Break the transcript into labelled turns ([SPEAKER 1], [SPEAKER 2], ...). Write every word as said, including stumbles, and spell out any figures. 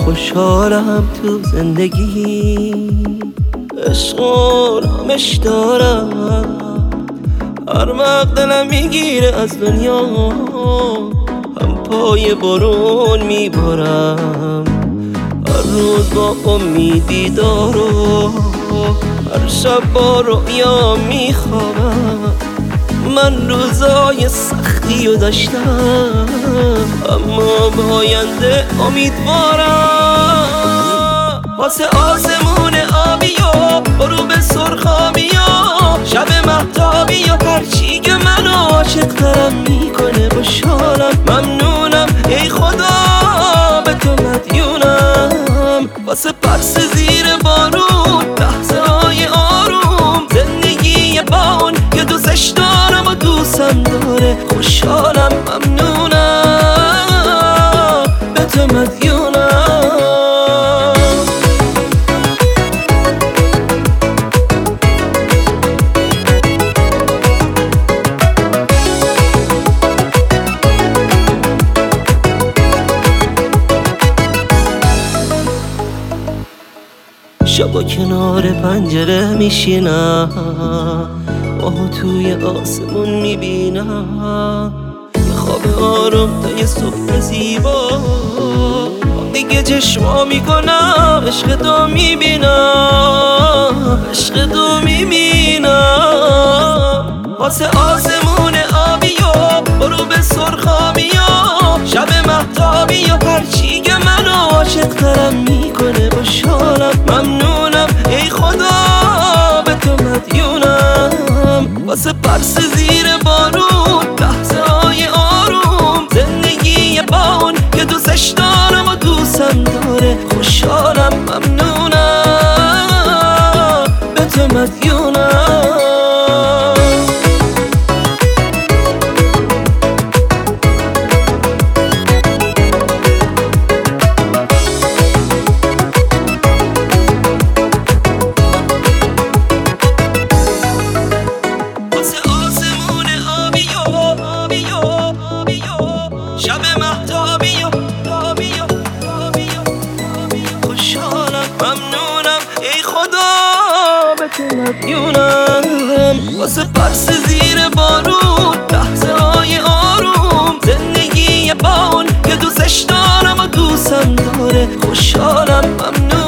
[SPEAKER 1] خوشحالم تو زندگی، عشق و رامش دارم. هر وقت دلم میگیره از دنیا، هم پای بارون میبارم. هر روز با امیدی دارو، هر شب با رؤیا میخوابم. من روزای سختی رو داشتم، اما به آینده امیدوارم. واسه آسمون آبی و غروب سرخابی و شب مهتابی و هرچی که منو عاشق ترم میکنه خوشحالم. ممنونم ای خدا به تو مدیونم. واسه پرس زیر بارون لحظه های آروم، زندگی با اون که دوستش دارم و دوستم داره خوشحالم. ممنونم به تو مدیونم. شبا کنار پنجره میشینم، ماهو توی آسمون میبینم. یه خواب آروم تا یه صبح زیبا، دیگه چشما میکنم عشق تو میبینم، عشق تو میبینم. واسه آسمون آبی و غروب سرخابی و شب مهتابی و هرچی که منو عاشق ترم میکنه خوشحالم. ممنونم ای خدا به تو مدیونم. واسه پرس زیر بارون لحظه های آروم، زندگی با اون که دوستش دارم و دوستم داره خوشحالم. ممنونم به تو مدیونم. شب مهتابی و تابی و تابی و خوشحالم. ممنونم ای خدا به تو مدیونم. واسه پرس زیر بارون لحظه های آروم، زندگی با اون که دوستش دارم و دوستم داره خوشحالم. ممنونم